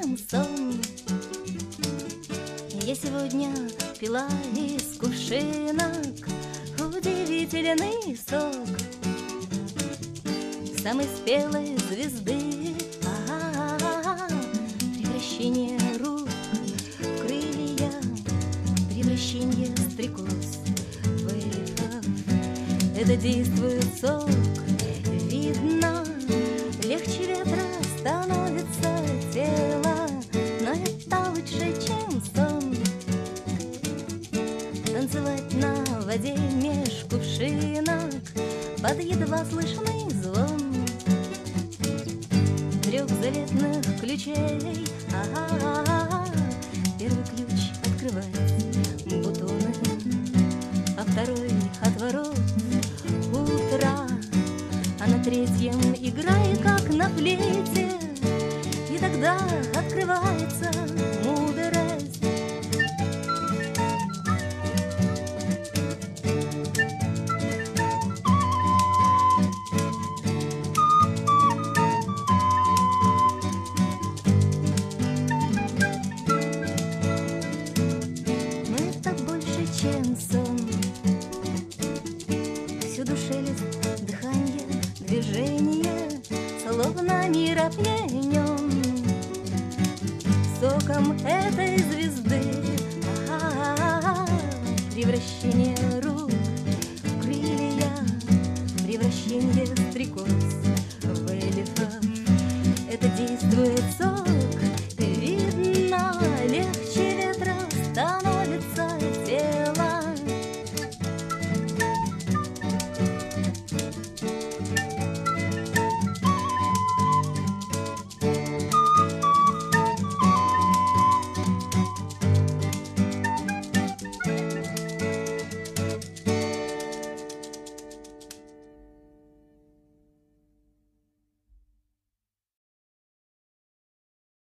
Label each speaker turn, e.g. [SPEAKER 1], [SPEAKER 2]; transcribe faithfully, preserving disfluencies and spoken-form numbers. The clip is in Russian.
[SPEAKER 1] чем сон. Я сегодня пила из кувшинок удивительный сок самой спелой звезды. А-а-а-а. Превращение рук в крылья, превращение стрекоз в эльфов. Это действует сок, видно, легче ветра становится тело, но это лучше, чем сон. Танцевать на воде меж кувшинок под едва слышный звон трех заветных ключей. А-а-а-а. Первый ключ открывает бутоны, а второй отворот утра, а на третьем играй, как на флейте, и тогда открывается мудрость. Но это больше, чем сон. Всюду шелест, дыхание, движение, словно мир опьянен соком этой звезды. А-а-а-а. Превращение